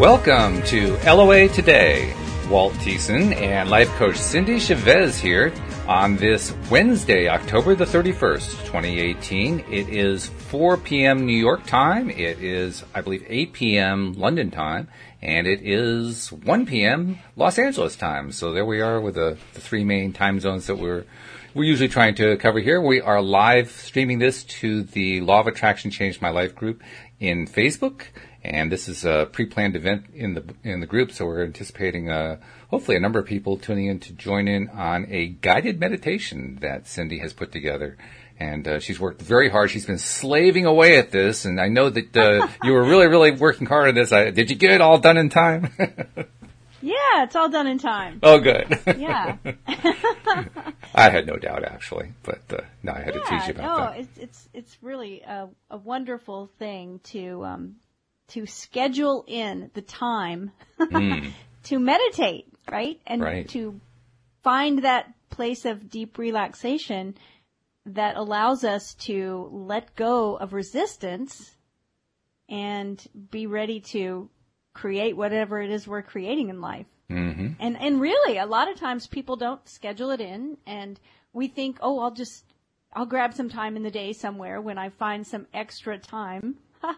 Welcome to LOA Today. Walt Thiessen and life coach Cindy Chavez here on this Wednesday, October the 31st, 2018. It is 4 p.m. New York time. It is, I believe, 8 p.m. London time. And it is 1 p.m. Los Angeles time. So there we are with the three main time zones that we're usually trying to cover here. We are live streaming this to the Law of Attraction Changed My Life group in Facebook. And this is a pre-planned event in the group, so we're anticipating hopefully a number of people tuning in to join in on a guided meditation that Cindy has put together. And she's worked very hard. She's been slaving away at this, and I know that you were really, really working hard on this. Did you get it all done in time? Yeah, it's all done in time. Oh, good. Yeah. I had no doubt, actually, but no, I had to teach you about that. It's really a wonderful thing to schedule in the time to meditate, right? And to find that place of deep relaxation that allows us to let go of resistance and be ready to create whatever it is we're creating in life. Mm-hmm. And really, a lot of times people don't schedule it in, and we think, oh, I'll grab some time in the day somewhere when I find some extra time.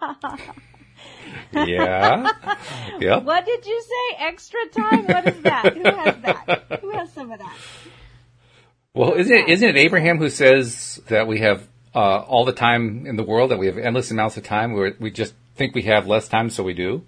Yeah. Yep. What did you say? Extra time? What is that? Who has that? Who has some of that? Well, isn't it Abraham who says that we have all the time in the world, that we have endless amounts of time, where we just think we have less time, so we do?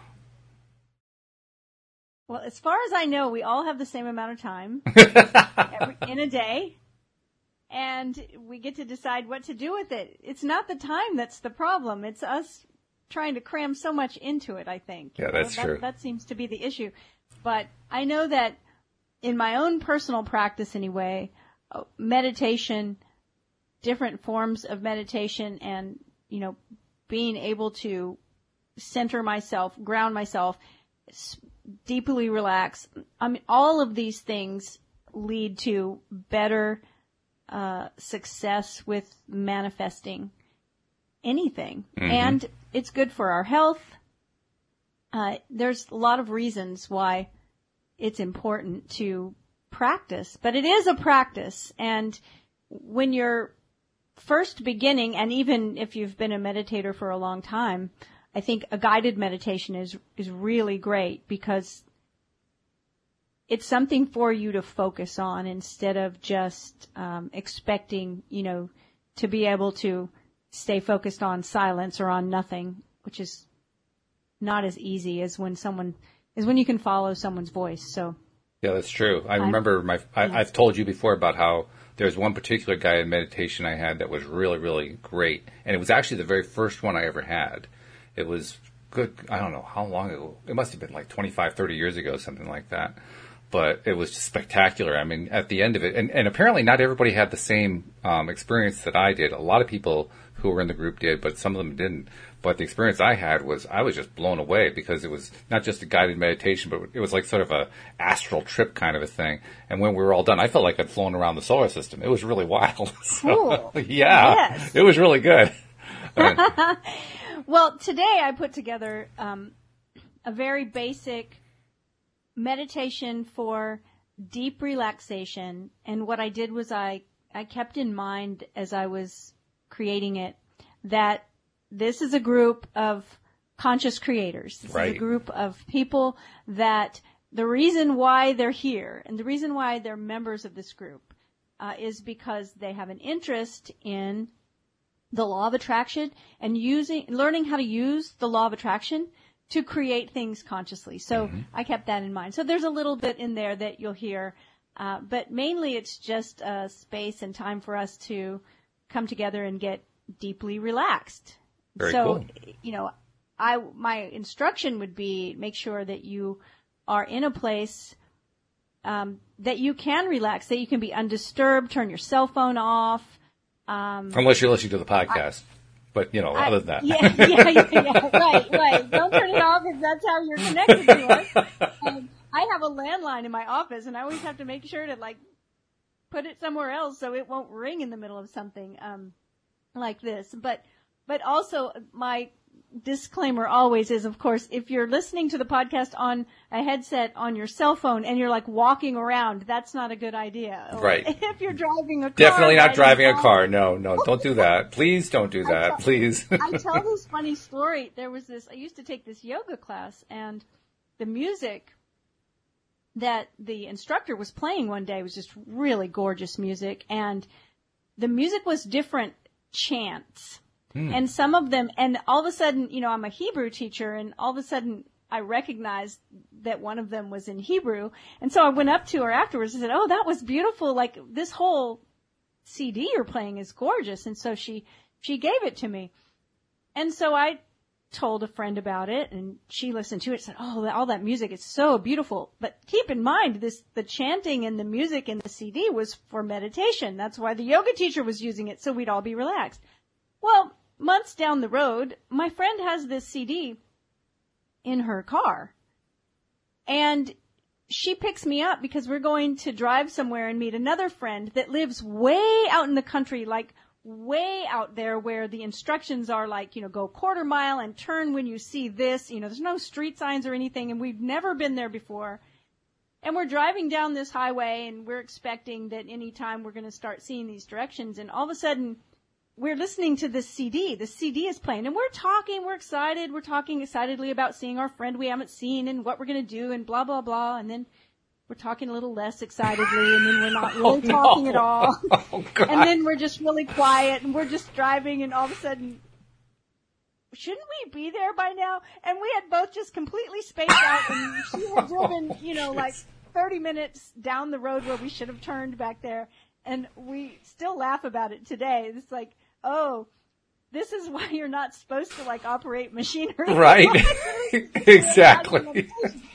Well, as far as I know, we all have the same amount of time in a day, and we get to decide what to do with it. It's not the time that's the problem. It's us trying to cram so much into it, I think. Yeah, that's true. That seems to be the issue. But I know that in my own personal practice anyway, meditation, different forms of meditation, and, being able to center myself, ground myself, deeply relax. I mean, all of these things lead to better success with manifesting anything. Mm-hmm. And it's good for our health. There's a lot of reasons why it's important to practice, but it is a practice. And when you're first beginning, and even if you've been a meditator for a long time, I think a guided meditation is really great, because it's something for you to focus on instead of just expecting, to be able to stay focused on silence or on nothing, which is not as easy as when you can follow someone's voice. So yeah, that's true. I remember I've told you before about how there's one particular guided meditation I had that was really, really great, and it was actually the very first one I ever had. It was good. I don't know how long ago. It must have been like 25, 30 years ago, something like that. But it was just spectacular. I mean, at the end of it, and apparently not everybody had the same experience that I did. A lot of people who were in the group did, but some of them didn't. But the experience I had was, I was just blown away, because it was not just a guided meditation, but it was like sort of a astral trip kind of a thing. And when we were all done, I felt like I'd flown around the solar system. It was really wild. Cool. So, yeah. Yes. It was really good. Well, today I put together a very basic meditation for deep relaxation. And what I did was I kept in mind as I was creating it that this is a group of conscious creators. This is a group of people that the reason why they're here and the reason why they're members of this group is because they have an interest in the law of attraction and learning how to use the law of attraction to create things consciously. So I kept that in mind. So there's a little bit in there that you'll hear, but mainly it's just space and time for us to come together and get deeply relaxed. Very cool. My instruction would be make sure that you are in a place that you can relax, that you can be undisturbed, turn your cell phone off. Unless you're listening to the podcast. But, other than that. Yeah, right. Don't turn it off if that's how you're connected to us. I have a landline in my office, and I always have to make sure to, put it somewhere else so it won't ring in the middle of something like this. But also, my disclaimer always is, of course, if you're listening to the podcast on a headset on your cell phone and you're like walking around, that's not a good idea. Right. If you're driving a car. Definitely not driving a car. No, don't do that. Please don't do that. Please. I tell this funny story. I used to take this yoga class, and the music that the instructor was playing one day was just really gorgeous music, and the music was different chants. And some of them, and all of a sudden, I'm a Hebrew teacher, and all of a sudden I recognized that one of them was in Hebrew. And so I went up to her afterwards and said, "Oh, that was beautiful. Like, this whole CD you're playing is gorgeous." And so she gave it to me. And so I told a friend about it, and she listened to it and said, "Oh, all that music is so beautiful." But keep in mind, the chanting and the music in the CD was for meditation. That's why the yoga teacher was using it, so we'd all be relaxed. Well, months down the road, my friend has this CD in her car, and she picks me up because we're going to drive somewhere and meet another friend that lives way out in the country, like way out there where the instructions are like, go quarter mile and turn when you see this. There's no street signs or anything, and we've never been there before. And we're driving down this highway, and we're expecting that any time we're going to start seeing these directions, and all of a sudden we're listening to this CD. The CD is playing, and we're excited. We're talking excitedly about seeing our friend we haven't seen and what we're going to do and blah, blah, blah. And then we're talking a little less excitedly, and then we're not really talking at all. Oh, God. And then we're just really quiet, and we're just driving, and all of a sudden, shouldn't we be there by now? And we had both just completely spaced out, and she had driven, like 30 minutes down the road where we should have turned back there. And we still laugh about it today. It's like, oh, this is why you're not supposed to operate machinery. Right. Exactly.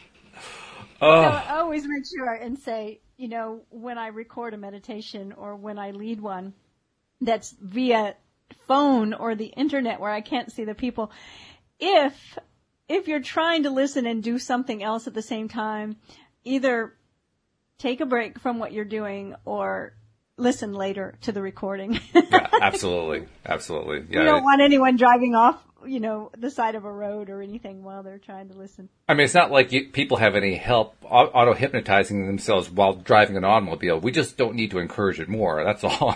So I always make sure and say, when I record a meditation or when I lead one that's via phone or the internet where I can't see the people, if you're trying to listen and do something else at the same time, either take a break from what you're doing or listen later to the recording. Yeah, absolutely. Absolutely. Yeah. You don't want anyone driving off, the side of a road or anything while they're trying to listen. I mean, it's not like people have any help auto-hypnotizing themselves while driving an automobile. We just don't need to encourage it more. That's all.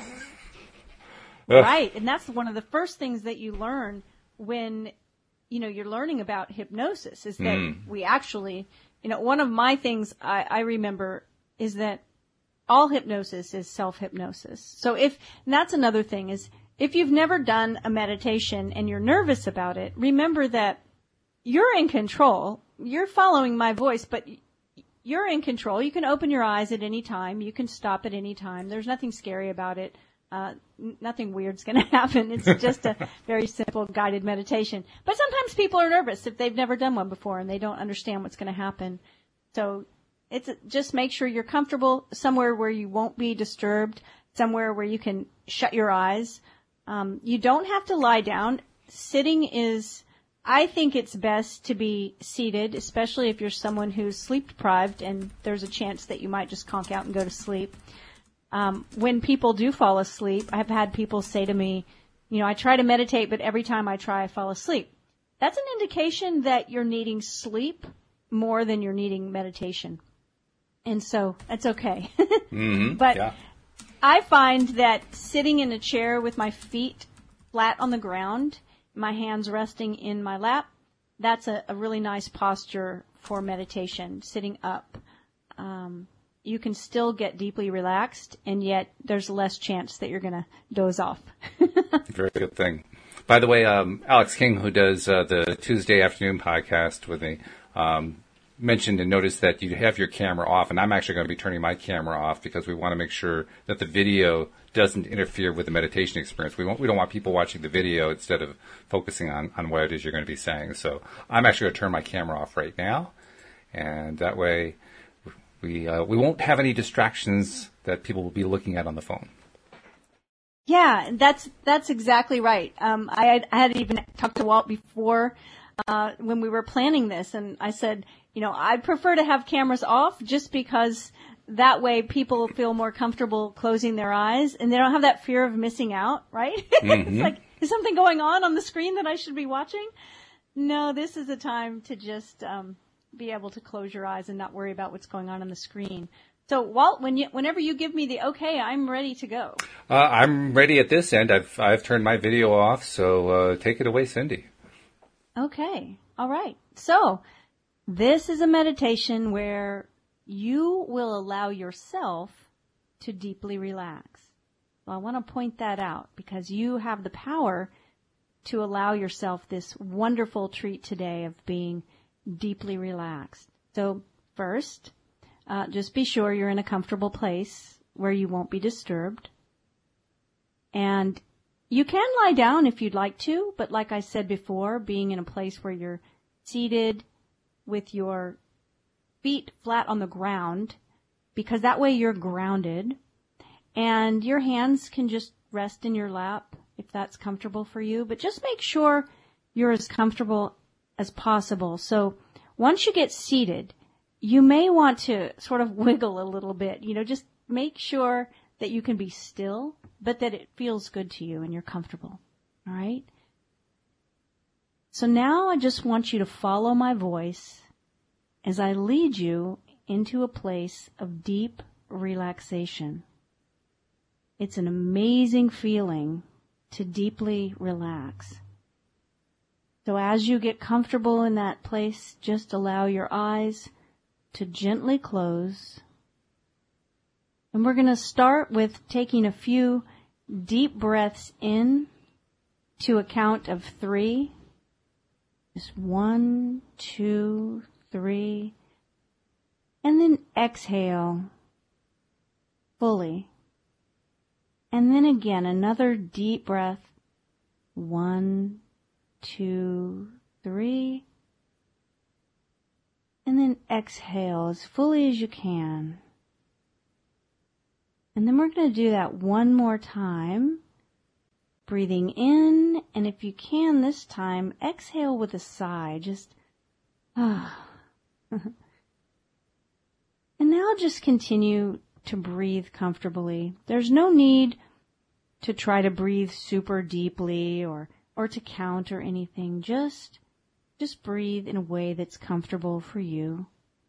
Right. And that's one of the first things that you learn when, you're learning about hypnosis is that we actually, one of my things I remember is that all hypnosis is self-hypnosis. So and that's another thing is, if you've never done a meditation and you're nervous about it, remember that you're in control. You're following my voice, but you're in control. You can open your eyes at any time. You can stop at any time. There's nothing scary about it. Nothing weird's going to happen. It's just a very simple guided meditation. But sometimes people are nervous if they've never done one before and they don't understand what's going to happen. So just make sure you're comfortable somewhere where you won't be disturbed, somewhere where you can shut your eyes. You don't have to lie down. I think it's best to be seated, especially if you're someone who's sleep deprived and there's a chance that you might just conk out and go to sleep. When people do fall asleep, I've had people say to me, I try to meditate, but every time I try, I fall asleep. That's an indication that you're needing sleep more than you're needing meditation. And so that's okay. But yeah. I find that sitting in a chair with my feet flat on the ground, my hands resting in my lap, that's a really nice posture for meditation, sitting up. You can still get deeply relaxed, and yet there's less chance that you're going to doze off. Very good thing. By the way, Alex King, who does the Tuesday afternoon podcast with me, mentioned and noticed that you have your camera off, and I'm actually going to be turning my camera off because we want to make sure that the video doesn't interfere with the meditation experience. We don't want people watching the video instead of focusing on what it is you're going to be saying. So I'm actually going to turn my camera off right now, and that way we won't have any distractions that people will be looking at on the phone. Yeah, that's exactly right. I had even talked to Walt before when we were planning this, and I said, I'd prefer to have cameras off just because that way people feel more comfortable closing their eyes and they don't have that fear of missing out, right? Mm-hmm. It's like, is something going on the screen that I should be watching? No, this is a time to just be able to close your eyes and not worry about what's going on the screen. So, Walt, whenever you give me the okay, I'm ready to go. I'm ready at this end. I've turned my video off, so take it away, Cindy. Okay. All right. So, this is a meditation where you will allow yourself to deeply relax. Well, I want to point that out because you have the power to allow yourself this wonderful treat today of being deeply relaxed. So first, just be sure you're in a comfortable place where you won't be disturbed. And you can lie down if you'd like to, but like I said before, being in a place where you're seated with your feet flat on the ground, because that way you're grounded, and your hands can just rest in your lap if that's comfortable for you, but just make sure you're as comfortable as possible. So once you get seated, you may want to sort of wiggle a little bit, just make sure that you can be still, but that it feels good to you and you're comfortable. All right? So now I just want you to follow my voice as I lead you into a place of deep relaxation. It's an amazing feeling to deeply relax. So as you get comfortable in that place, just allow your eyes to gently close. And we're going to start with taking a few deep breaths in to a count of 3. Just 1, 2, 3. And then exhale fully. And then again, another deep breath. 1, 2, 3. And then exhale as fully as you can. And then we're going to do that one more time. Breathing in, and if you can this time, exhale with a sigh. Just, And now just continue to breathe comfortably. There's no need to try to breathe super deeply or to count or anything. Just breathe in a way that's comfortable for you.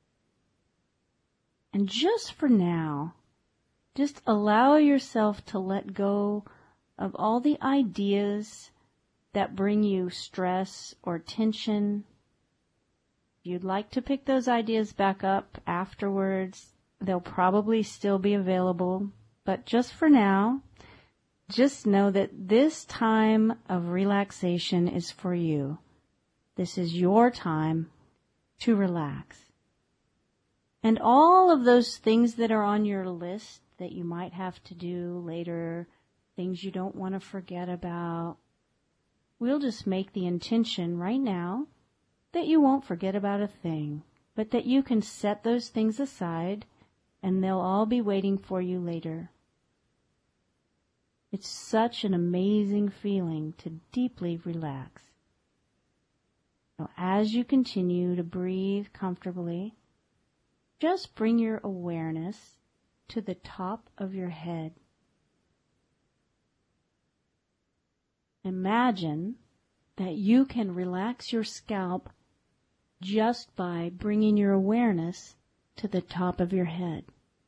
And just for now, just allow yourself to let go of all the ideas that bring you stress or tension. If you'd like to pick those ideas back up afterwards, they'll probably still be available. But just for now, just know that this time of relaxation is for you. This is your time to relax. And all of those things that are on your list that you might have to do later, things you don't want to forget about, we'll just make the intention right now that you won't forget about a thing, but that you can set those things aside and they'll all be waiting for you later. It's such an amazing feeling to deeply relax. So as you continue to breathe comfortably, just bring your awareness to the top of your head. Imagine that you can relax your scalp just by bringing your awareness to the top of your head.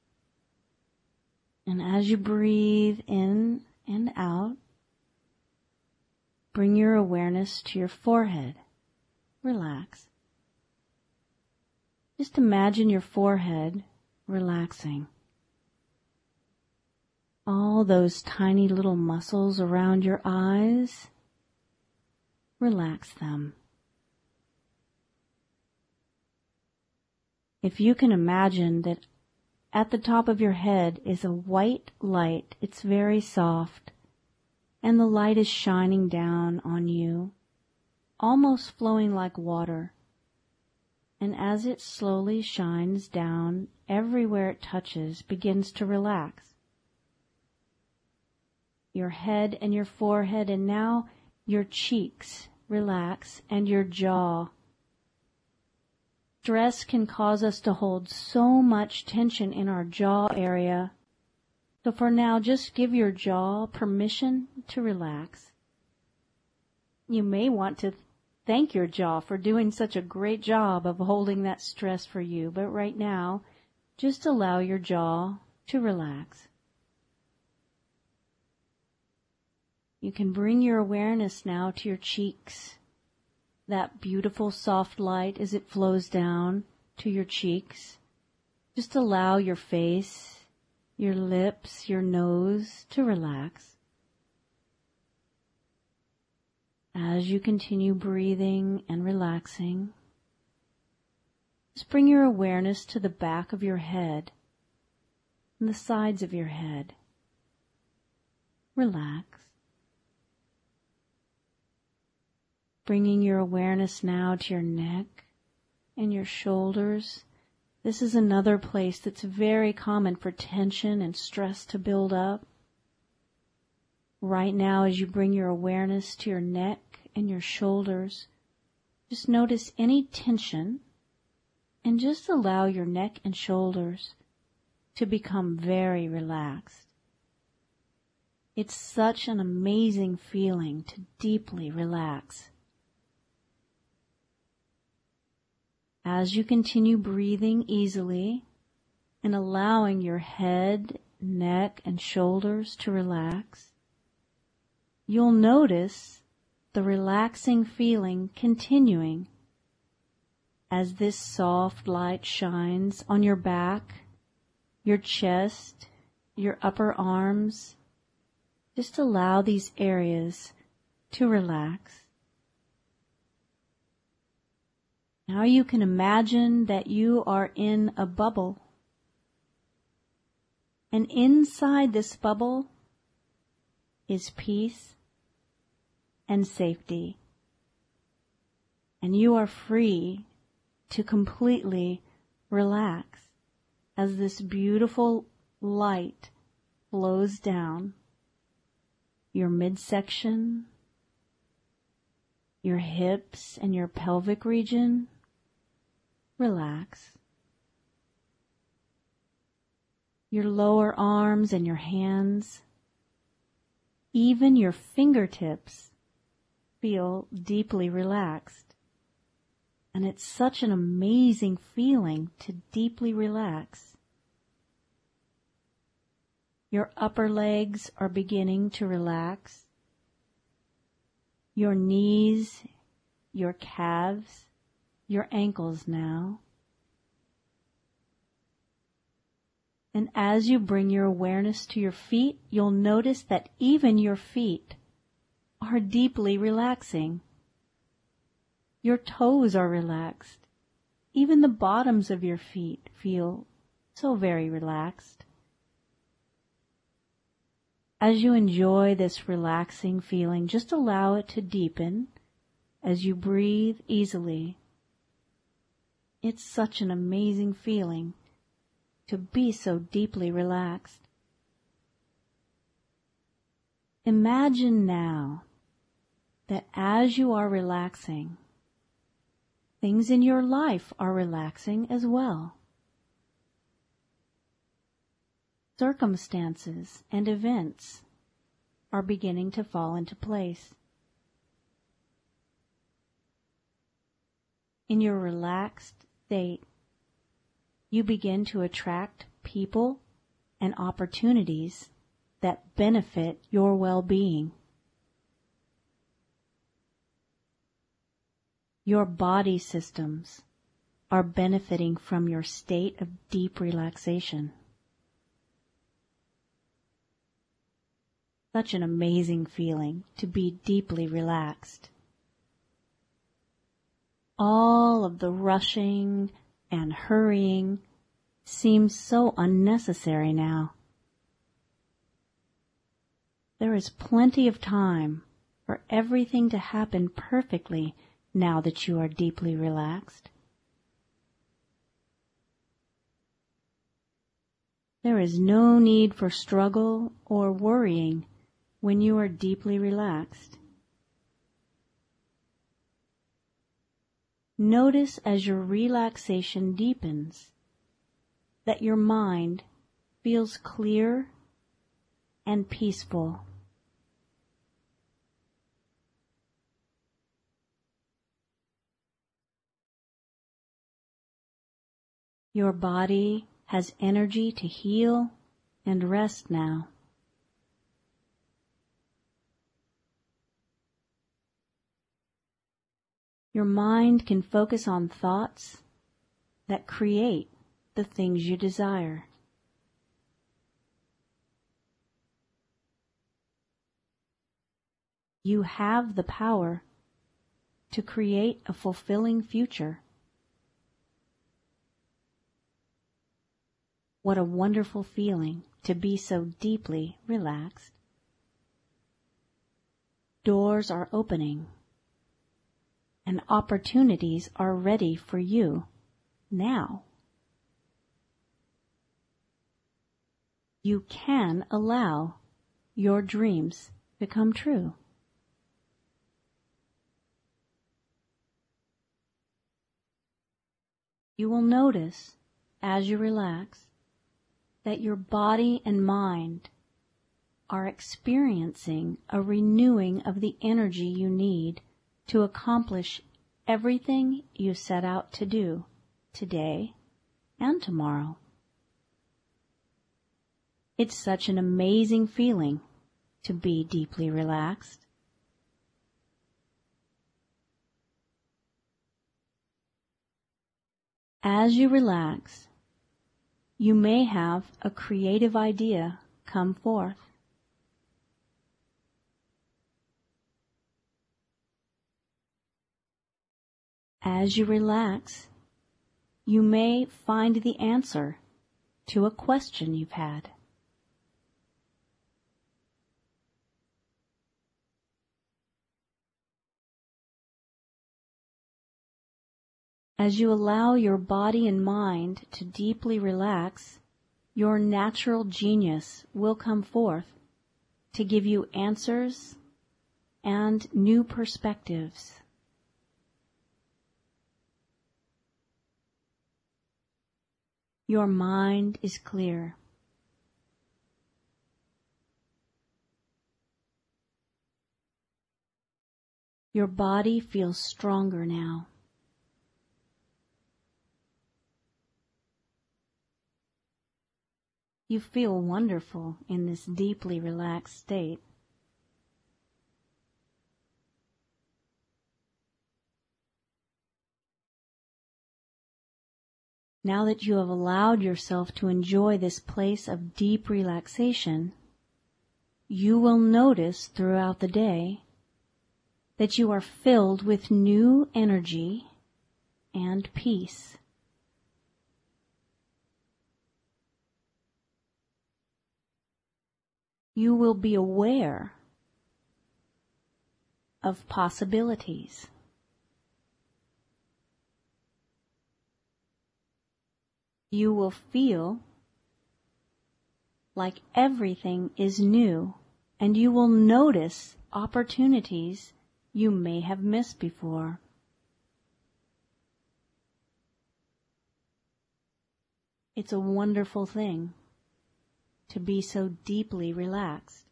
And as you breathe in and out, bring your awareness to your forehead. Relax. Just imagine your forehead relaxing. All those tiny little muscles around your eyes, relax them. If you can imagine that at the top of your head is a white light, it's very soft, and the light is shining down on you, almost flowing like water. And as it slowly shines down, everywhere it touches begins to relax. Your head and your forehead, and now your cheeks relax, and your jaw. Stress can cause us to hold so much tension in our jaw area. So for now, just give your jaw permission to relax. You may want to thank your jaw for doing such a great job of holding that stress for you. But right now, just allow your jaw to relax. You can bring your awareness now to your cheeks. That beautiful soft light as it flows down to your cheeks. Just allow your face, your lips, your nose to relax. As you continue breathing and relaxing, just bring your awareness to the back of your head and the sides of your head. Relax. Bringing your awareness now to your neck and your shoulders. This is another place that's very common for tension and stress to build up. Right now, as you bring your awareness to your neck and your shoulders, just notice any tension and just allow your neck and shoulders to become very relaxed. It's such an amazing feeling to deeply relax. As you continue breathing easily and allowing your head, neck, and shoulders to relax, you'll notice the relaxing feeling continuing as this soft light shines on your back, your chest, your upper arms. Just allow these areas to relax. Now you can imagine that you are in a bubble. And inside this bubble is peace and safety. And you are free to completely relax as this beautiful light flows down your midsection, your hips and your pelvic region. Relax. Your lower arms and your hands, even your fingertips, feel deeply relaxed. And it's such an amazing feeling to deeply relax. Your upper legs are beginning to relax. Your knees, your calves, your ankles now. And as you bring your awareness to your feet, you'll notice that even your feet are deeply relaxing. Your toes are relaxed. Even the bottoms of your feet feel so very relaxed. As you enjoy this relaxing feeling, just allow it to deepen as you breathe easily. It's such an amazing feeling to be so deeply relaxed. Imagine now that as you are relaxing, things in your life are relaxing as well. Circumstances and events are beginning to fall into place. In your relaxed state, you begin to attract people and opportunities that benefit your well-being. Your body systems are benefiting from your state of deep relaxation. Such an amazing feeling to be deeply relaxed. All of the rushing and hurrying seems so unnecessary now. There is plenty of time for everything to happen perfectly now that you are deeply relaxed. There is no need for struggle or worrying when you are deeply relaxed. Notice as your relaxation deepens that your mind feels clear and peaceful. Your body has energy to heal and rest now. Your mind can focus on thoughts that create the things you desire. You have the power to create a fulfilling future. What a wonderful feeling to be so deeply relaxed. Doors are opening, and opportunities are ready for you now. You can allow your dreams to come true. You will notice, as you relax, that your body and mind are experiencing a renewing of the energy you need to accomplish everything you set out to do today and tomorrow. It's such an amazing feeling to be deeply relaxed. As you relax, you may have a creative idea come forth. As you relax, you may find the answer to a question you've had. As you allow your body and mind to deeply relax, your natural genius will come forth to give you answers and new perspectives. Your mind is clear. Your body feels stronger now. You feel wonderful in this deeply relaxed state. Now that you have allowed yourself to enjoy this place of deep relaxation, you will notice throughout the day that you are filled with new energy and peace. You will be aware of possibilities. You will feel like everything is new, and you will notice opportunities you may have missed before. It's a wonderful thing to be so deeply relaxed.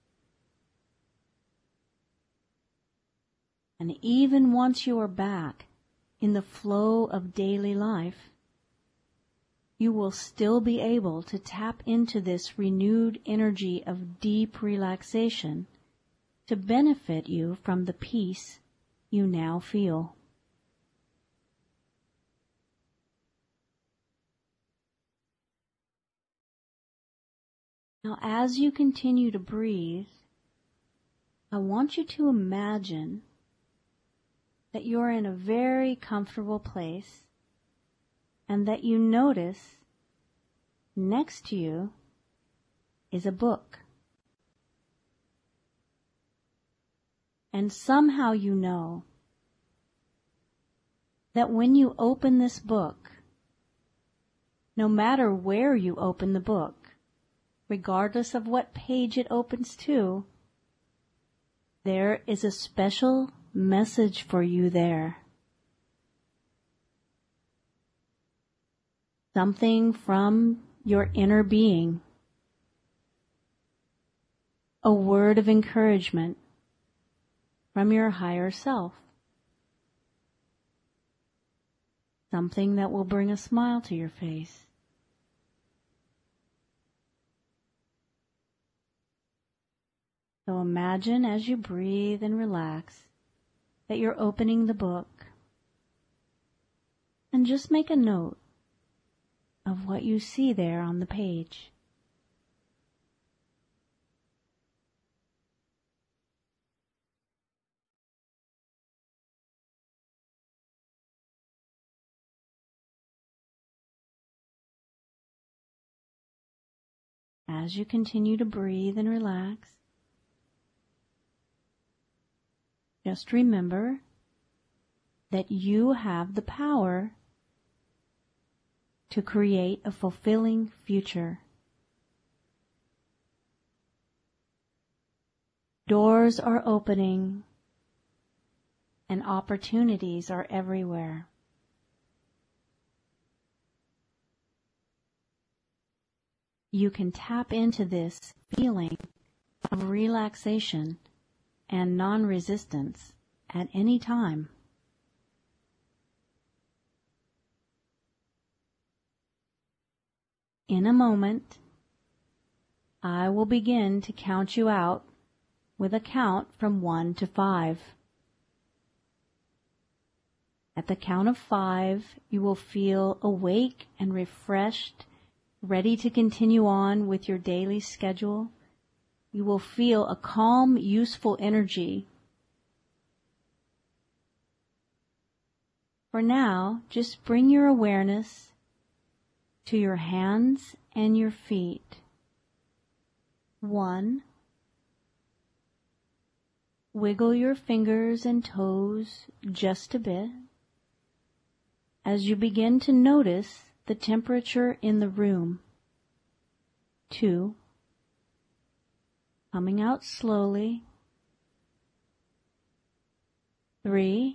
And even once you are back in the flow of daily life, you will still be able to tap into this renewed energy of deep relaxation to benefit you from the peace you now feel. Now, as you continue to breathe, I want you to imagine that you're in a very comfortable place and that you notice next to you is a book. And somehow you know that when you open this book, no matter where you open the book, regardless of what page it opens to, there is a special message for you there. Something from your inner being. A word of encouragement from your higher self. something that will bring a smile to your face. So imagine as you breathe and relax that you're opening the book, and just make a note of what you see there on the page. As you continue to breathe and relax, just remember that you have the power to create a fulfilling future. Doors are opening and opportunities are everywhere. You can tap into this feeling of relaxation and non-resistance at any time. In a moment, I will begin to count you out with a count from 1 to 5. At the count of 5, you will feel awake and refreshed, ready to continue on with your daily schedule. You will feel a calm, useful energy. For now, just bring your awareness to your hands and your feet. 1. Wiggle your fingers and toes just a bit as you begin to notice the temperature in the room. 2. Coming out slowly. 3.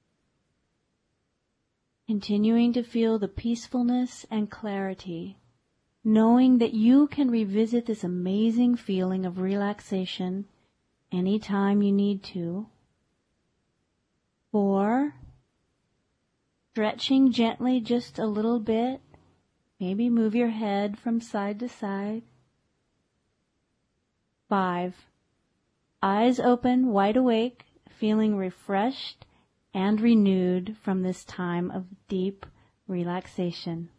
Continuing to feel the peacefulness and clarity, knowing that you can revisit this amazing feeling of relaxation anytime you need to. 4. Stretching gently just a little bit. Maybe move your head from side to side. 5. Eyes open, wide awake, feeling refreshed and renewed from this time of deep relaxation.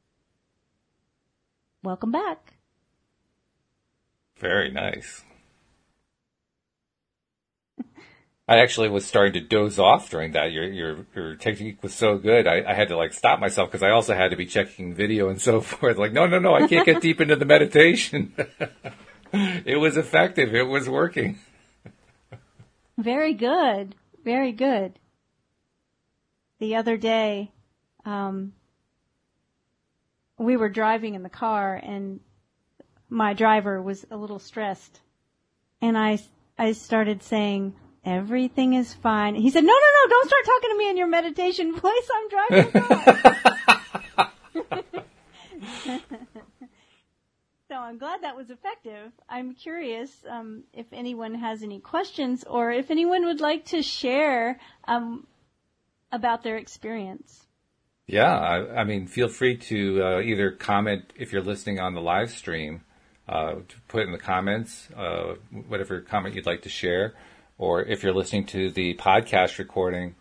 Welcome back. Very nice. I actually was starting to doze off during that. Your technique was so good. I had to stop myself because I also had to be checking video and so forth. No, I can't get deep into the meditation. It was effective. It was working. Very good. Very good. The other day, we were driving in the car and my driver was a little stressed. And I started saying, everything is fine. He said, no, don't start talking to me in your meditation voice. I'm driving the car. So I'm glad that was effective. I'm curious if anyone has any questions or if anyone would like to share about their experience. Yeah, I mean, feel free to either comment if you're listening on the live stream, to put in the comments whatever comment you'd like to share, or if you're listening to the podcast recording,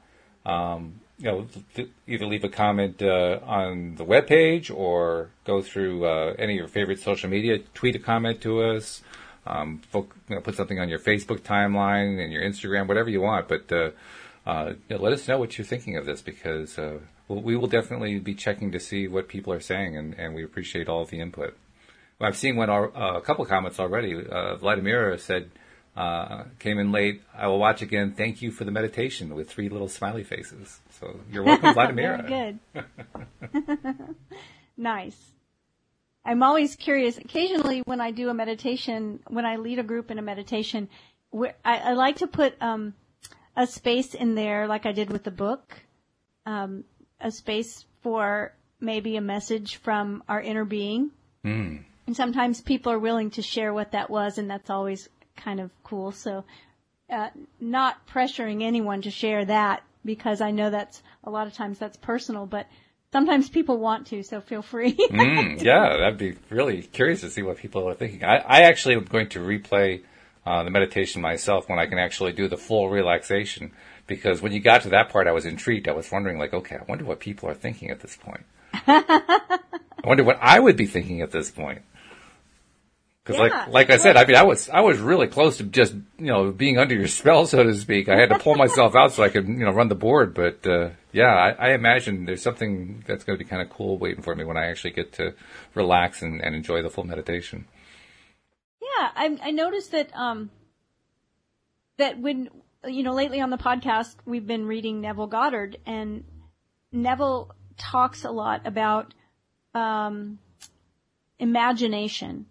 either leave a comment on the webpage or go through any of your favorite social media, tweet a comment to us, put something on your Facebook timeline and your Instagram, whatever you want, but let us know what you're thinking of this, because we will definitely be checking to see what people are saying, and we appreciate all of the input. Well, I've seen a couple comments already. Vladimira said, came in late. I will watch again. Thank you for the meditation with 3 little smiley faces. So you're welcome, Vladimira. Very good. Nice. I'm always curious. Occasionally when I do a meditation, when I lead a group in a meditation, I like to put a space in there like I did with the book, a space for maybe a message from our inner being. Mm. And sometimes people are willing to share what that was, and that's always kind of cool. So not pressuring anyone to share that, because I know that's a lot of times that's personal, but sometimes people want to, so feel free. Yeah, that'd be really curious to see what people are thinking. I actually am going to replay the meditation myself when I can actually do the full relaxation, because when you got to that part, I was intrigued. I was wondering, like, okay, I wonder what people are thinking at this point. I wonder what I would be thinking at this point. Because like I said, I mean, I was really close to just, being under your spell, so to speak. I had to pull myself out so I could, run the board. But, I imagine there's something that's going to be kind of cool waiting for me when I actually get to relax and enjoy the full meditation. Yeah, I noticed that, that when, lately on the podcast, we've been reading Neville Goddard, and Neville talks a lot about, imagination.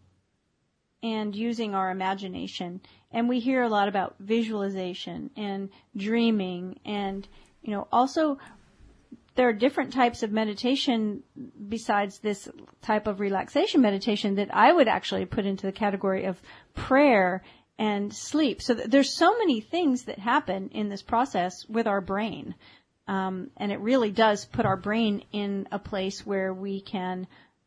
And using our imagination. And we hear a lot about visualization and dreaming. And, also there are different types of meditation besides this type of relaxation meditation that I would actually put into the category of prayer and sleep. So there's so many things that happen in this process with our brain. And it really does put our brain in a place where we can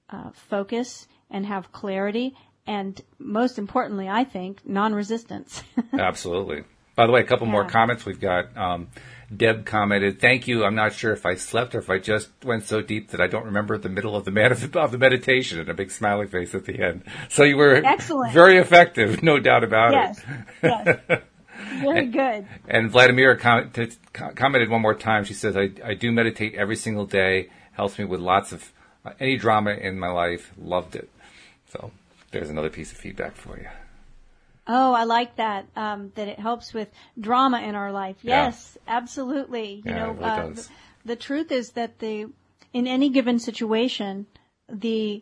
focus and have clarity. And most importantly, I think, non-resistance. Absolutely. By the way, a couple more comments. We've got Deb commented, "Thank you. I'm not sure if I slept or if I just went so deep that I don't remember the middle of the meditation," and a big smiley face at the end. So you were excellent, very effective, no doubt about it. Yes. Very good. And Vladimir commented one more time. She says, I do meditate every single day. Helps me with lots of any drama in my life. Loved it. So there's another piece of feedback for you. Oh, I like that. That it helps with drama in our life. Yes, absolutely. It really does. The truth is that in any given situation, the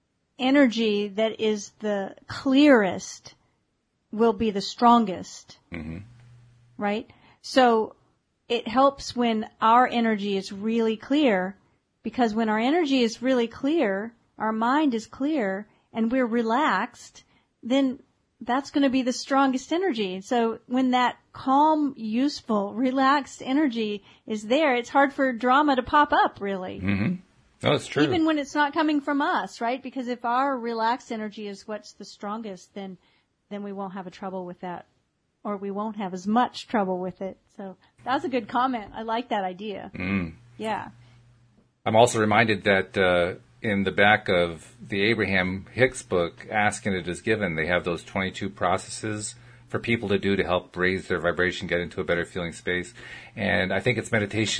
energy that is the clearest will be the strongest. Mm-hmm. Right? So it helps when our energy is really clear, because when our energy is really clear, our mind is clear, and we're relaxed, then that's going to be the strongest energy. So when that calm, useful, relaxed energy is there, it's hard for drama to pop up, really. Mm-hmm. No, it's true. Even when it's not coming from us, right? Because if our relaxed energy is what's the strongest, then we won't have a trouble with that, or we won't have as much trouble with it. So that's a good comment. I like that idea. Mm. Yeah. I'm also reminded that in the back of the Abraham Hicks book, Ask and It Is Given, they have those 22 processes for people to do to help raise their vibration, get into a better feeling space. And I think it's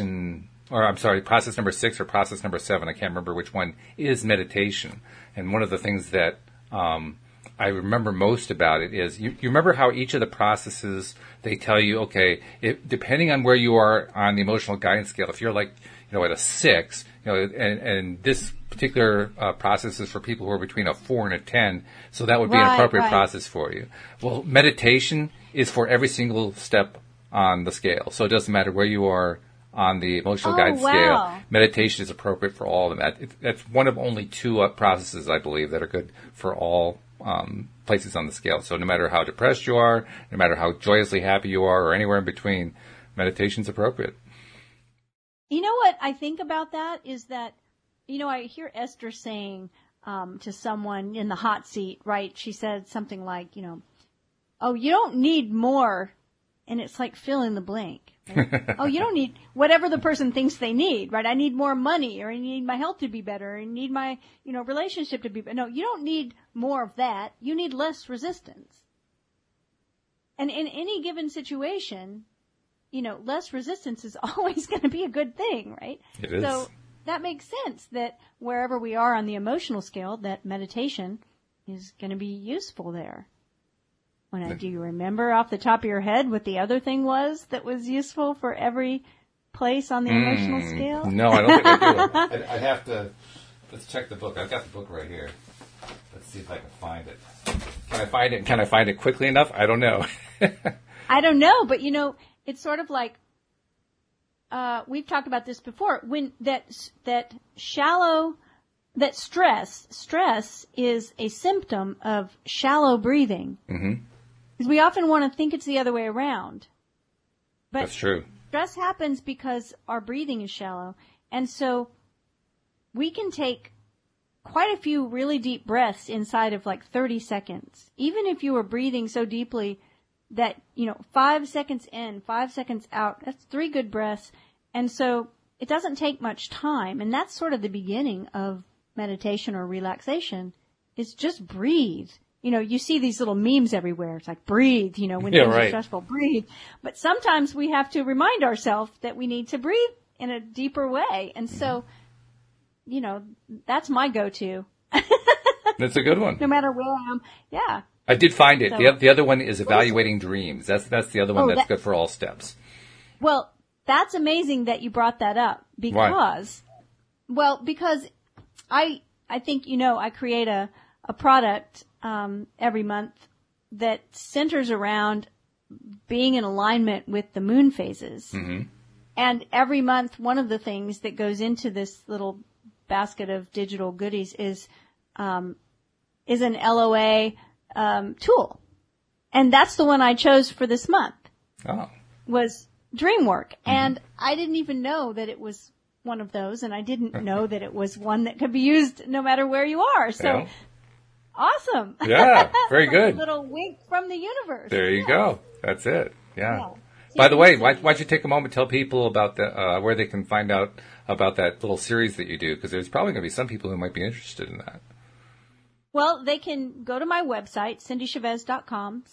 process number 6 or process number 7, I can't remember which one, is meditation. And one of the things that I remember most about it is, you remember how each of the processes, they tell you, okay, depending on where you are on the emotional guidance scale, if you're like, at a 6, and this particular process is for people who are between a 4 and a 10, so that would be an appropriate process for you. Well, meditation is for every single step on the scale, so it doesn't matter where you are on the emotional guidance scale. Meditation is appropriate for all of them. That's one of only 2 processes, I believe, that are good for all places on the scale. So no matter how depressed you are, no matter how joyously happy you are, or anywhere in between, meditation's appropriate. You know what I think about that is that, I hear Esther saying to someone in the hot seat, right? She said something like, oh, you don't need more. And it's like fill in the blank. Right? Oh, you don't need whatever the person thinks they need, right? I need more money, or I need my health to be better, or I need my, relationship to be better. No, you don't need more of that. You need less resistance. And in any given situation, less resistance is always going to be a good thing, right? It is. So that makes sense that wherever we are on the emotional scale, that meditation is going to be useful there. Do you remember off the top of your head what the other thing was that was useful for every place on the emotional scale? No, I don't think I do. I'd have to, let's check the book. I've got the book right here. Let's see if I can find it. Can I find it? Can I find it quickly enough? I don't know. I don't know, but it's sort of like, we've talked about this before, when stress is a symptom of shallow breathing. Mm-hmm. Because we often want to think it's the other way around. But that's true. Stress happens because our breathing is shallow. And so we can take quite a few really deep breaths inside of like 30 seconds. Even if you were breathing so deeply that, 5 seconds in, 5 seconds out, that's 3 good breaths. And so it doesn't take much time. And that's sort of the beginning of meditation or relaxation, is just breathe. You see these little memes everywhere. It's like, breathe, when things are stressful, breathe. But sometimes we have to remind ourselves that we need to breathe in a deeper way. And so, that's my go-to. That's a good one. No matter where I am. Yeah. I did find it. So, the other one is evaluating dreams. That's the other one that's good for all steps. Well, that's amazing that you brought that up because, why? Because I think, I create a product, every month that centers around being in alignment with the moon phases. Mm-hmm. And every month, one of the things that goes into this little basket of digital goodies is an LOA, tool. And that's the one I chose for this month. Oh. Was dream work. Mm-hmm. And I didn't even know that it was one of those, and I didn't know that it was one that could be used no matter where you are. So, awesome. Yeah, very good. A little wink from the universe. There you go. That's it. Yeah. By the way, why don't you take a moment to tell people about where they can find out about that little series that you do, because there's probably going to be some people who might be interested in that. Well, they can go to my website, cindychavez.com,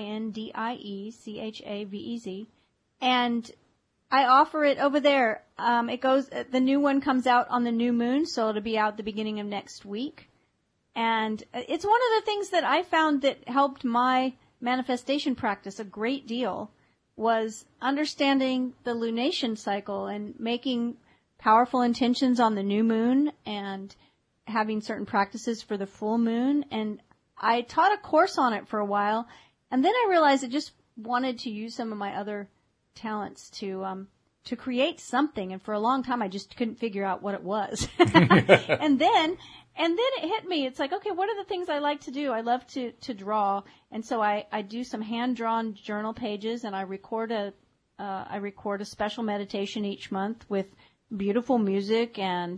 CINDIECHAVEZ, and I offer it over there. The new one comes out on the new moon, so it'll be out the beginning of next week. And it's one of the things that I found that helped my manifestation practice a great deal was understanding the lunation cycle and making powerful intentions on the new moon and having certain practices for the full moon. And I taught a course on it for a while, and then I realized I just wanted to use some of my other talents to create something. And for a long time, I just couldn't figure out what it was. And then it hit me. It's like, okay, what are the things I like to do? I love to draw. And so I do some hand-drawn journal pages, and I record a special meditation each month with beautiful music and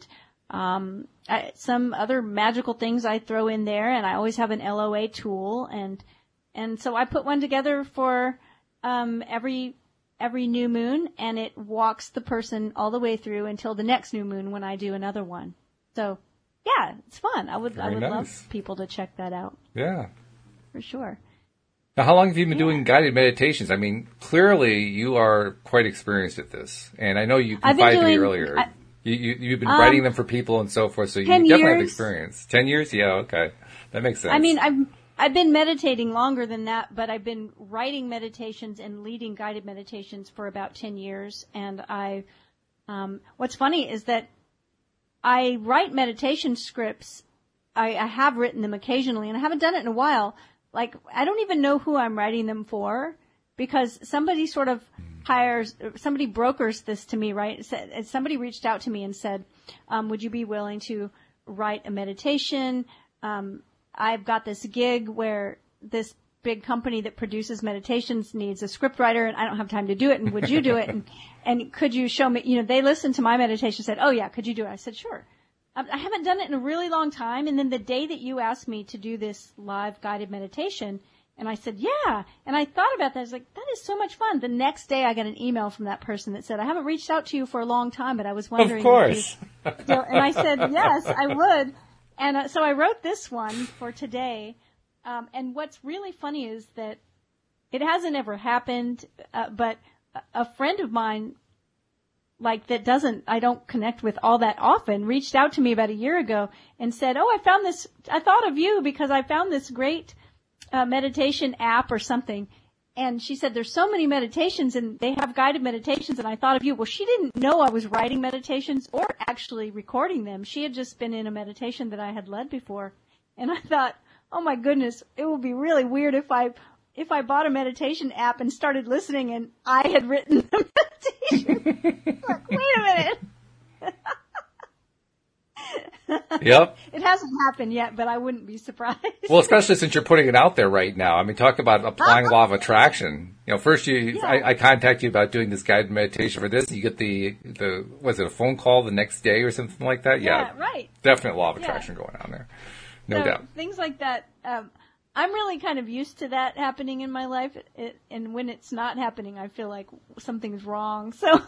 some other magical things I throw in there. And I always have an LOA tool. And so I put one together for every new moon, and it walks the person all the way through until the next new moon when I do another one. So, yeah, it's fun. I would love people to check that out. Yeah. For sure. Now, how long have you been doing guided meditations? I mean, clearly you are quite experienced at this. And I know you confided to me earlier. You've been writing them for people and so forth, so you definitely have experience. 10 years? Yeah, okay. That makes sense. I mean, I've been meditating longer than that, but I've been writing meditations and leading guided meditations for about 10 years. And what's funny is that I write meditation scripts. I have written them occasionally, and I haven't done it in a while. Like, I don't even know who I'm writing them for, because somebody sort of somebody brokers this to me, right? Somebody reached out to me and said, would you be willing to write a meditation? I've got this gig where this big company that produces meditations needs a script writer, and I don't have time to do it, and would you do it? And could you show me, they listened to my meditation, said, oh yeah, could you do it? I said, sure. I haven't done it in a really long time, and then the day that you asked me to do this live guided meditation, and I said, yeah, and I thought about that. I was like, that is so much fun. The next day I got an email from that person that said, I haven't reached out to you for a long time, but I was wondering. Of course. And I said, yes, I would. And so I wrote this one for today. And what's really funny is that it hasn't ever happened, but a friend of mine, I don't connect with all that often, reached out to me about a year ago and said, oh, I thought of you because I found this great meditation app or something. And she said, there's so many meditations and they have guided meditations, and I thought of you. Well, she didn't know I was writing meditations or actually recording them. She had just been in a meditation that I had led before. And I thought, oh my goodness, it would be really weird if I bought a meditation app and started listening and I had written the meditation. Like, wait a minute. Yep. It hasn't happened yet, but I wouldn't be surprised. Well, especially since you're putting it out there right now. I mean, talk about applying law of attraction. First I contact you about doing this guided meditation for this. You get was it a phone call the next day or something like that? Yeah, right. Definite law of attraction going on there. No doubt. Things like that. I'm really kind of used to that happening in my life. And when it's not happening, I feel like something's wrong. So,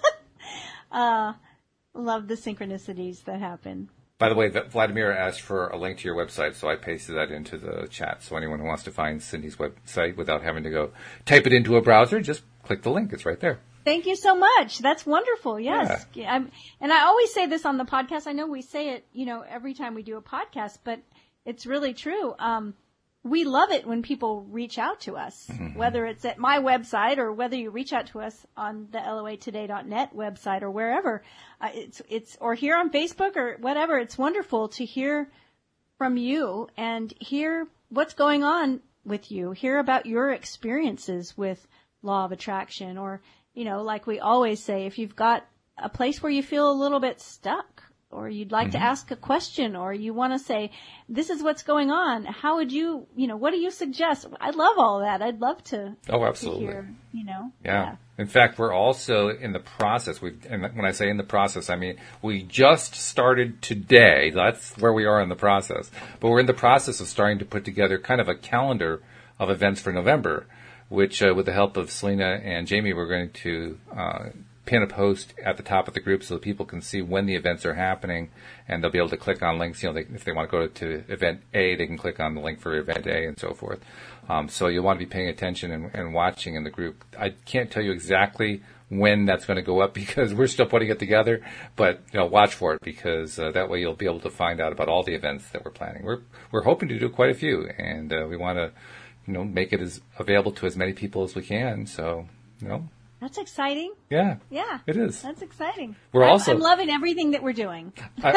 love the synchronicities that happen. By the way, Vladimir asked for a link to your website, so I pasted that into the chat. So anyone who wants to find Cindy's website without having to go type it into a browser, just click the link. It's right there. Thank you so much. That's wonderful. Yes. Yeah. And I always say this on the podcast. I know we say it, every time we do a podcast, but it's really true. We love it when people reach out to us, whether it's at my website or whether you reach out to us on the loatoday.net website or wherever. It's or here on Facebook or whatever. It's wonderful to hear from you and hear what's going on with you. Hear about your experiences with law of attraction, or, like we always say, if you've got a place where you feel a little bit stuck, or you'd like to ask a question, or you want to say, this is what's going on. How would you, what do you suggest? I love all that. I'd love to. Oh, absolutely. To hear, Yeah. In fact, we're also in the process. And when I say in the process, I mean, we just started today. That's where we are in the process. But we're in the process of starting to put together kind of a calendar of events for November, which with the help of Selena and Jamie, we're going to pin a post at the top of the group so that people can see when the events are happening, and they'll be able to click on links. If they want to go to event A, they can click on the link for event A and so forth. So you'll want to be paying attention and watching in the group. I can't tell you exactly when that's going to go up because we're still putting it together, but watch for it because that way you'll be able to find out about all the events that we're planning. We're hoping to do quite a few, and we want to make it as available to as many people as we can. So That's exciting. Yeah. Yeah. It is. That's exciting. I'm loving everything that we're doing.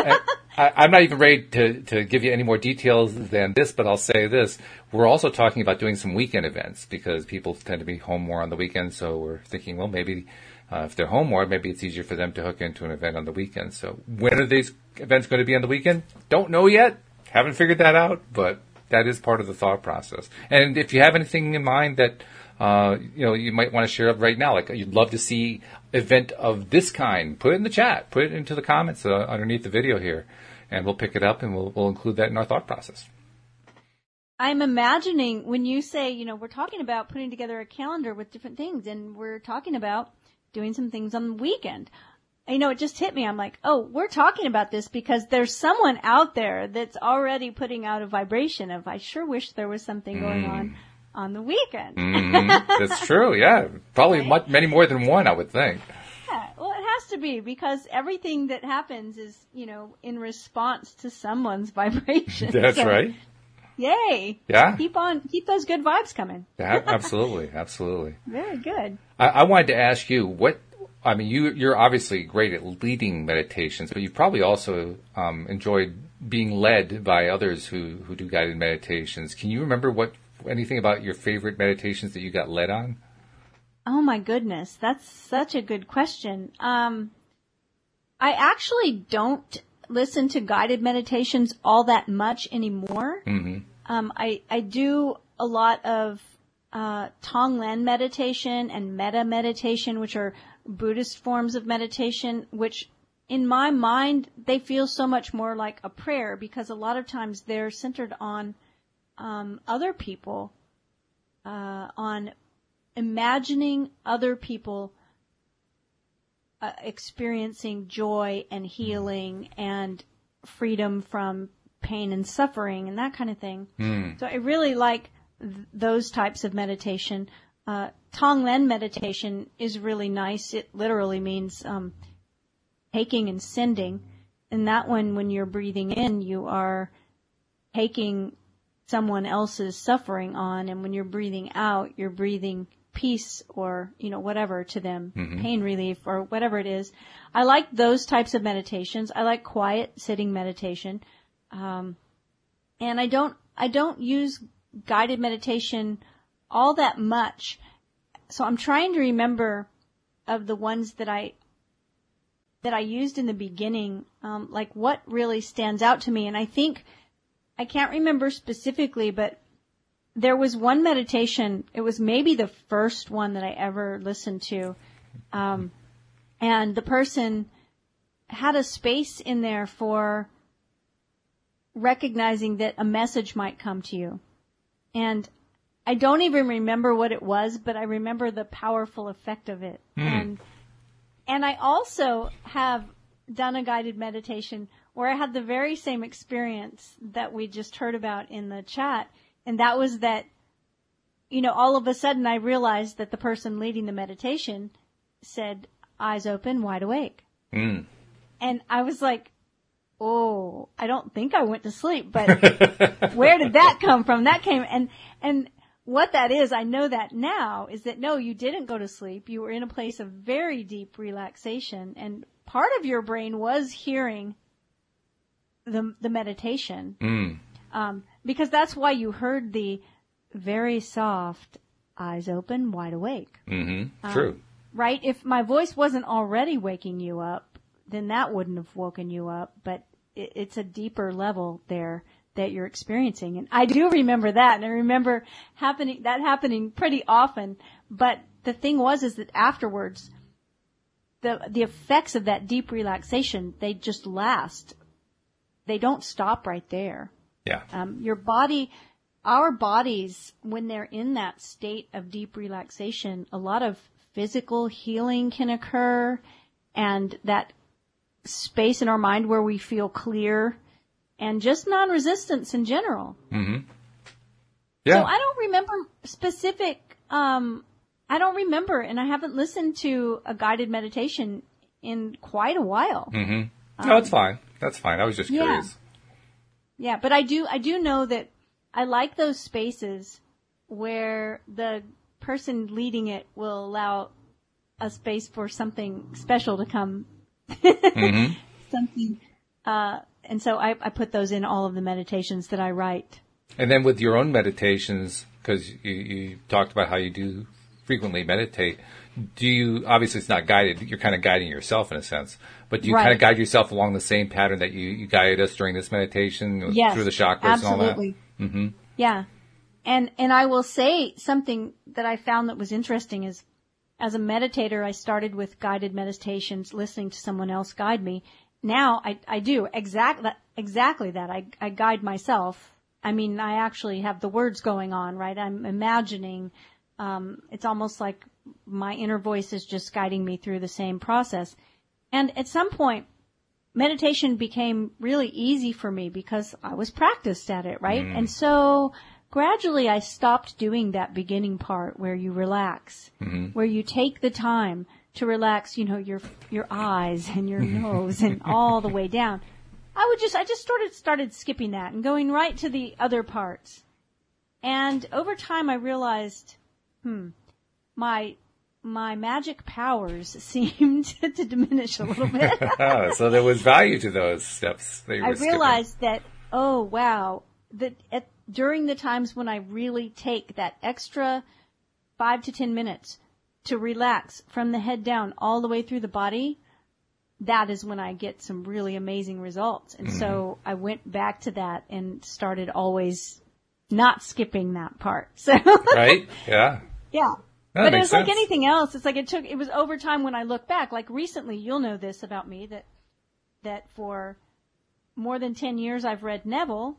I'm not even ready to give you any more details than this, but I'll say this. We're also talking about doing some weekend events because people tend to be home more on the weekend. So we're thinking, well, maybe if they're home more, maybe it's easier for them to hook into an event on the weekend. So when are these events going to be on the weekend? Don't know yet. Haven't figured that out, but that is part of the thought process. And if you have anything in mind that you might want to share right now, like you'd love to see event of this kind, put it in the chat, put it into the comments underneath the video here, and we'll pick it up and we'll include that in our thought process. I'm imagining when you say, we're talking about putting together a calendar with different things, and we're talking about doing some things on the weekend. It just hit me. I'm like, oh, we're talking about this because there's someone out there that's already putting out a vibration of, I sure wish there was something going on the weekend. That's true, yeah. Probably Right? many more than one, I would think. Yeah, well, it has to be because everything that happens is, in response to someone's vibration. That's right. Yay. Yeah. Keep those good vibes coming. Yeah, absolutely, absolutely. Very good. I wanted to ask you, you're obviously great at leading meditations, but you've probably also enjoyed being led by others who do guided meditations. Can you remember anything about your favorite meditations that you got led on? Oh my goodness, that's such a good question. I actually don't listen to guided meditations all that much anymore. I do a lot of Tonglen meditation and metta meditation, which are Buddhist forms of meditation, which in my mind, they feel so much more like a prayer because a lot of times they're centered on other people, on imagining other people experiencing joy and healing and freedom from pain and suffering and that kind of thing. So I really like those types of meditation. Tonglen meditation is really nice. It literally means taking and sending. And that one, when you're breathing in, you are taking someone else's suffering on, and when you're breathing out, you're breathing peace or, whatever to them, pain relief or whatever it is. I like those types of meditations. I like quiet sitting meditation. And I don't use guided meditation all that much. So I'm trying to remember of the ones that I that I used in the beginning, like what really stands out to me. And I think, I can't remember specifically, but there was one meditation, it was maybe the first one that I ever listened to, and the person had a space in there for recognizing that a message might come to you. And I don't even remember what it was, but I remember the powerful effect of it. And I also have done a guided meditation where I had the very same experience that we just heard about in the chat. And that was that, you know, all of a sudden I realized that the person leading the meditation said, eyes open, wide awake. And I was like, oh, I don't think I went to sleep, but where did that come from? That came, and what that is, I know that now, is that no, you didn't go to sleep. You were in a place of very deep relaxation, and part of your brain was hearing the meditation. Because that's why you heard the very soft, eyes open, wide awake. True. Right? If my voice wasn't already waking you up, then that wouldn't have woken you up, but it's a deeper level there that you're experiencing. And I do remember that, and I remember that happening pretty often. But the thing is that afterwards, the effects of that deep relaxation, they just last. They don't stop right there. Yeah. Our bodies, when they're in that state of deep relaxation, a lot of physical healing can occur, and that space in our mind where we feel clear, and just non-resistance in general. Yeah. So I don't remember specific, I don't remember, and I haven't listened to a guided meditation in quite a while. No, that's fine. That's fine. I was just curious. Yeah, but I do know that I like those spaces where the person leading it will allow a space for something special to come. Something, and so I put those in all of the meditations that I write. And then with your own meditations, because you talked about how you do frequently meditate, do you, obviously it's not guided, you're kind of guiding yourself in a sense, but do you kind of guide yourself along the same pattern that you guided us during this meditation through the chakras absolutely. and all that? Yeah. And I will say something that I found that was interesting is, as a meditator, I started with guided meditations, listening to someone else guide me. Now I do exactly that. I guide myself. I mean, I actually have the words going on, right? I'm imagining, it's almost like my inner voice is just guiding me through the same process. And at some point, meditation became really easy for me because I was practiced at it, right? And so gradually I stopped doing that beginning part where you relax, where you take the time to relax, you know, your eyes and your nose and all the way down. I just started skipping that and going right to the other parts. And over time I realized, my magic powers seemed to diminish a little bit. So there was value to those steps that you were skipping. Realized that, oh wow, that during the times when I really take that extra 5 to 10 minutes to relax from the head down all the way through the body, that is when I get some really amazing results. And so I went back to that and started always not skipping that part. So right? Yeah. Yeah. That but it makes was sense. like anything else. It's like it was over time when I look back. Like recently, you'll know this about me, that for more than 10 years I've read Neville.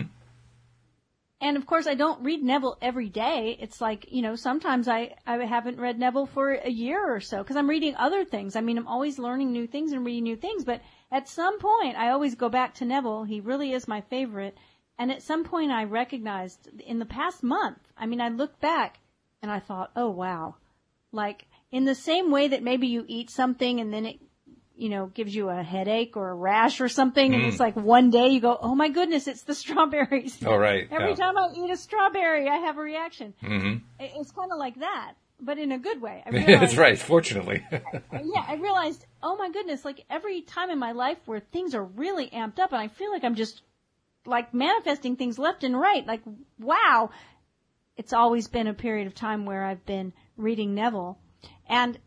And of course I don't read Neville every day. It's like, you know, sometimes I haven't read Neville for a year or so because I'm reading other things. I mean, I'm always learning new things and reading new things, but at some point I always go back to Neville. He really is my favorite. And at some point I recognized in the past month, I mean, I looked back and I thought, oh wow, like in the same way that maybe you eat something and then it, you know, gives you a headache or a rash or something. And it's like one day you go, oh my goodness, it's the strawberries. Oh, right. Every time I eat a strawberry, I have a reaction. It's kind of like that, but in a good way. I realized, That's right, fortunately. I realized, oh my goodness, like every time in my life where things are really amped up and I feel like I'm just like manifesting things left and right, like, wow. It's always been a period of time where I've been reading Neville. And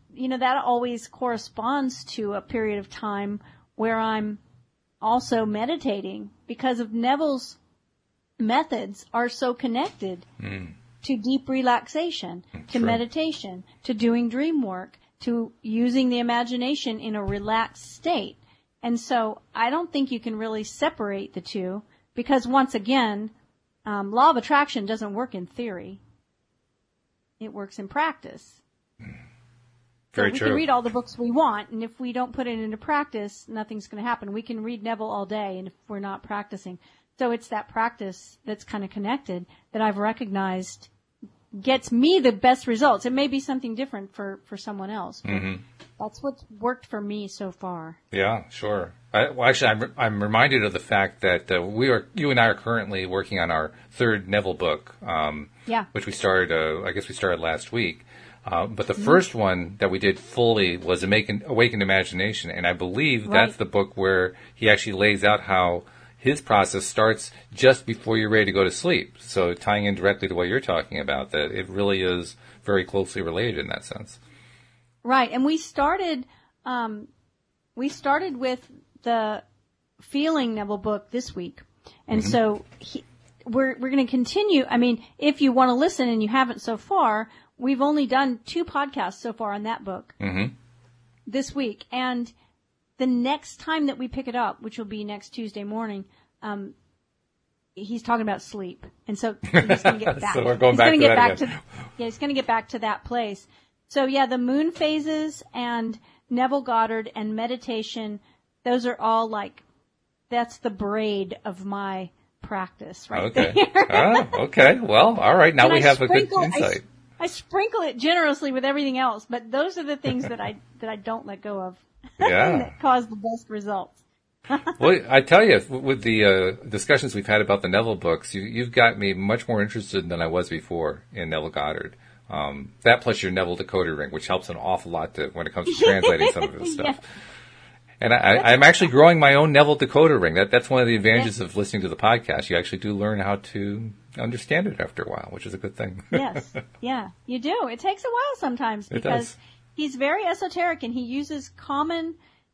that always corresponds to a period of time where I'm also meditating, because of Neville's methods are so connected to deep relaxation, to meditation, to doing dream work, to using the imagination in a relaxed state. And so I don't think you can really separate the two, because once again, law of attraction doesn't work in theory. It works in practice. Very so we true. can read all the books we want, and if we don't put it into practice, nothing's going to happen. We can read Neville all day, and if we're not practicing. So it's that practice that's kind of connected that I've recognized gets me the best results. It may be something different for someone else, but that's what's worked for me so far. Yeah, sure. I'm reminded of the fact that you and I are currently working on our third Neville book, which we started, I guess we started last week. But the first one that we did fully was Awakened Imagination, and I believe that's the book where he actually lays out how his process starts just before you're ready to go to sleep. So tying in directly to what you're talking about, that it really is very closely related in that sense. Right, and we started with the Feeling Neville book this week, and so we're going to continue. I mean, if you want to listen and you haven't so far, we've only done 2 podcasts so far on that book this week, and the next time that we pick it up, which will be next Tuesday morning, he's talking about sleep, and so he's going to get back. So we're going back to that again. He's going to get back to that place. So yeah, the moon phases and Neville Goddard and meditation, those are all that's the braid of my practice right there. Okay. Well, all right. Now we have a good insight. I sprinkle it generously with everything else, but those are the things that I don't let go of. Yeah. that cause the best results. Well, I tell you, with the discussions we've had about the Neville books, you've got me much more interested than I was before in Neville Goddard. That plus your Neville decoder ring, which helps an awful lot when it comes to translating some of his stuff. Yeah. And I'm actually growing my own Neville decoder ring. That's one of the advantages of listening to the podcast. You actually do learn how to understand it after a while, which is a good thing. Yes. Yeah, you do. It takes a while sometimes because he's very esoteric and he uses common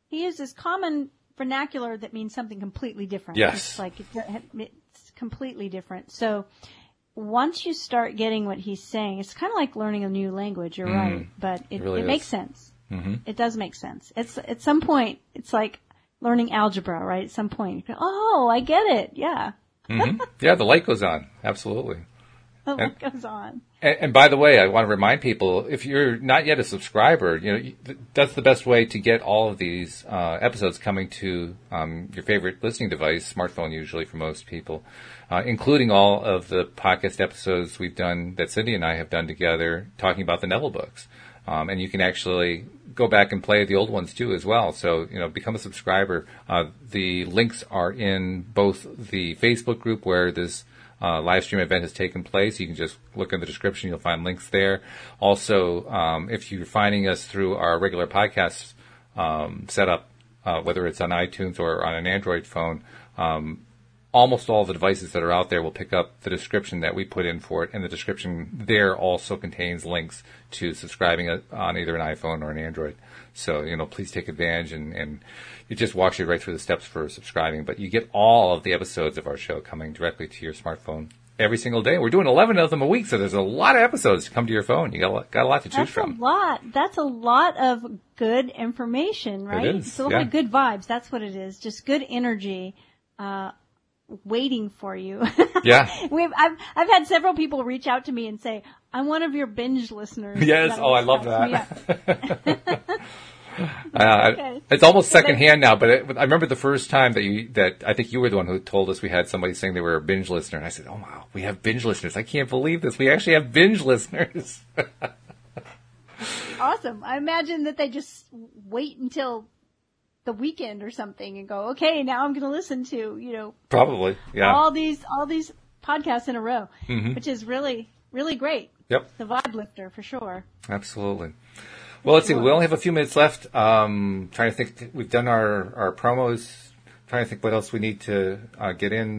vernacular that means something completely different. Yes. It's completely different. So once you start getting what he's saying, it's kind of like learning a new language. You're right, but it makes sense. Mm-hmm. It does make sense. At some point, it's like learning algebra, right? At some point, you go, oh, I get it. Yeah. Mm-hmm. Yeah, the light goes on. Absolutely. The light goes on. And by the way, I want to remind people, if you're not yet a subscriber, that's the best way to get all of these episodes coming to your favorite listening device, smartphone usually for most people, including all of the podcast episodes we've done that Cindy and I have done together talking about the Neville books. And you can actually go back and play the old ones too as well. So, become a subscriber. The links are in both the Facebook group where this live stream event has taken place. You can just look in the description. You'll find links there. Also, if you're finding us through our regular podcast setup, whether it's on iTunes or on an Android phone, almost all the devices that are out there will pick up the description that we put in for it, and the description there also contains links to subscribing on either an iPhone or an Android. So, please take advantage, and it just walks you right through the steps for subscribing. But you get all of the episodes of our show coming directly to your smartphone every single day. We're doing 11 of them a week, so there's a lot of episodes to come to your phone. You got a lot to choose from. That's a lot of good information, right? It is, it's a lot of good vibes. That's what it is. Just good energy. Waiting for you. Yeah. I've had several people reach out to me and say, I'm one of your binge listeners. Yes. I love that. Okay. It's almost secondhand now, but I remember the first time that I think you were the one who told us we had somebody saying they were a binge listener. And I said, oh wow, we have binge listeners. I can't believe this. We actually have binge listeners. Awesome. I imagine that they just wait until the weekend or something and go, okay, now I'm going to listen to, probably, yeah, all these podcasts in a row, which is really, really great. Yep. The vibe lifter for sure. Absolutely. Well, let's see. We only have a few minutes left. Trying to think. We've done our promos. Trying to think what else we need to get in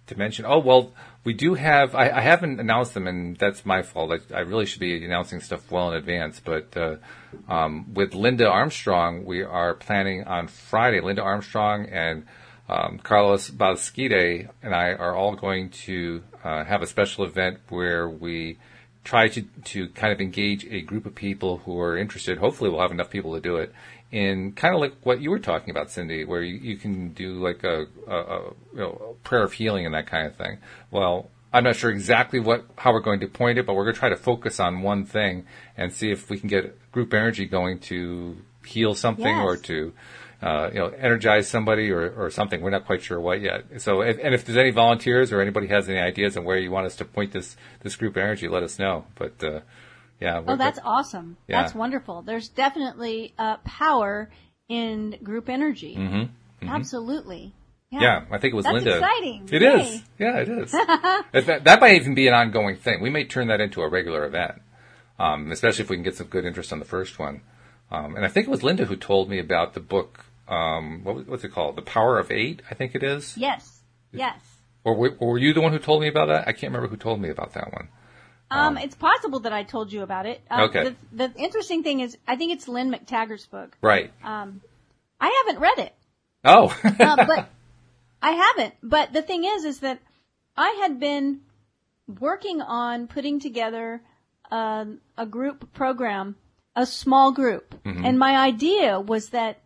to mention. Oh, well, we do have, I haven't announced them, and that's my fault. I really should be announcing stuff well in advance. But with Linda Armstrong, we are planning on Friday. Linda Armstrong and Carlos Balsquide and I are all going to have a special event where we try to kind of engage a group of people who are interested. Hopefully we'll have enough people to do it in kind of like what you were talking about, Cindy, where you can do like a prayer of healing and that kind of thing. Well, I'm not sure exactly how we're going to point it, but we're going to try to focus on one thing and see if we can get group energy going to heal something or to energize somebody or something. We're not quite sure what yet. So, and if there's any volunteers or anybody has any ideas on where you want us to point this group energy, let us know. But, yeah. Oh, that's awesome. Yeah. That's wonderful. There's definitely power in group energy. Mm-hmm. Mm-hmm. Absolutely. Yeah, I think it was that's Linda. Exciting. It is. Yeah, it is. that might even be an ongoing thing. We may turn that into a regular event, especially if we can get some good interest on the first one. And I think it was Linda who told me about the book. What's it called? The Power of Eight, I think it is. Yes. Yes. Or were you the one who told me about that? I can't remember who told me about that one. It's possible that I told you about it. Okay. The interesting thing is, I think it's Lynn McTaggart's book. Right. I haven't read it. Oh. But I haven't. But the thing is that I had been working on putting together a group program, a small group, and my idea was that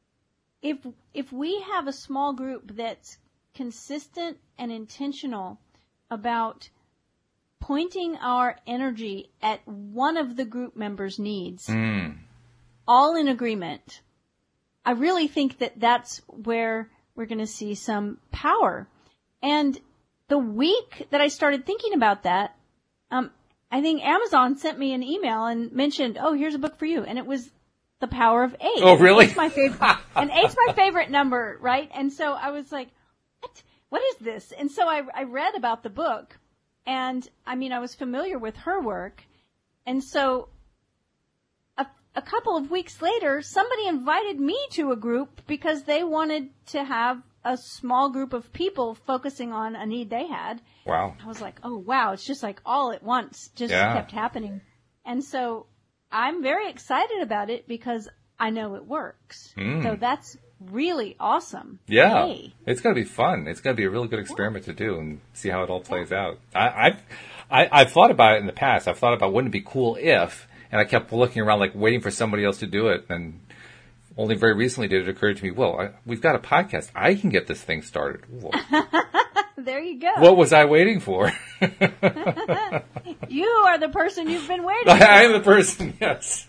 if we have a small group that's consistent and intentional about pointing our energy at one of the group members' needs, all in agreement, I really think that that's where we're going to see some power. And the week that I started thinking about that, I think Amazon sent me an email and mentioned, oh, here's a book for you. And it was The Power of 8. Oh, really? Eight's my favorite. And 8's my favorite number, right? And so I was like, what is this? And so I read about the book. And, I mean, I was familiar with her work. And so a couple of weeks later, somebody invited me to a group because they wanted to have a small group of people focusing on a need they had. Wow. I was like, oh, wow, it's just like all at once, just kept happening. And so I'm very excited about it because I know it works. So that's really awesome. Yeah. Yay. It's going to be fun. It's going to be a really good experiment to do and see how it all plays out. I've thought about it in the past. I've thought about wouldn't it be cool if, and I kept looking around like waiting for somebody else to do it. And only very recently did it occur to me, well, we've got a podcast. I can get this thing started. There you go. What was I waiting for? You are the person you've been waiting for. I am the person, yes.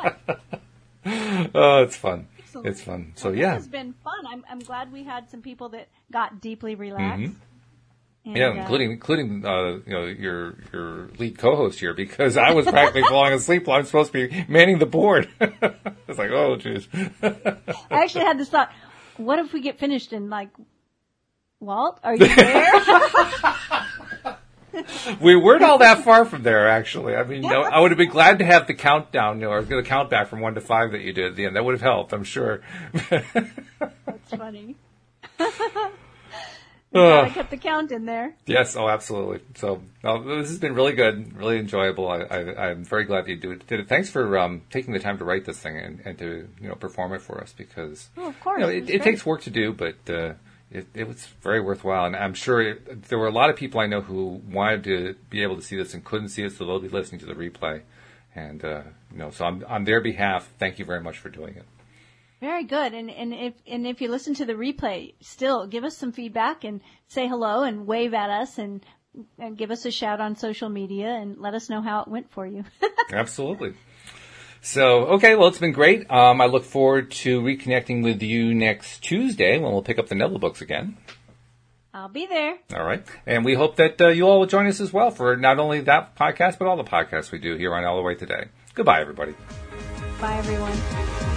Oh, it's fun. Excellent. It's fun. So, This yeah. has been fun. I'm glad we had some people that got deeply relaxed. And, Yeah, including your lead co-host here, because I was practically falling asleep while I'm supposed to be manning the board. It's like, oh, jeez. I actually had this thought, what if we get finished and like, Walt, are you there? We weren't all that far from there, actually. I mean, I would have been glad to have the countdown, or the count back from 1 to 5 that you did at the end. That would have helped, I'm sure. That's funny. I kept the count in there. Yes, oh, absolutely. So this has been really good, really enjoyable. I'm very glad that you did it. Thanks for taking the time to write this thing and to perform it for us, because of course, it takes work to do, but it was very worthwhile. And I'm sure there were a lot of people I know who wanted to be able to see this and couldn't see it, so they'll be listening to the replay. And so on their behalf, thank you very much for doing it. Very good. And if you listen to the replay, still give us some feedback and say hello and wave at us and give us a shout on social media and let us know how it went for you. Absolutely. So, okay, well, it's been great. I look forward to reconnecting with you next Tuesday when we'll pick up the Neville books again. I'll be there. All right. And we hope that you all will join us as well for not only that podcast, but all the podcasts we do here on All the Way Today. Goodbye, everybody. Bye, everyone.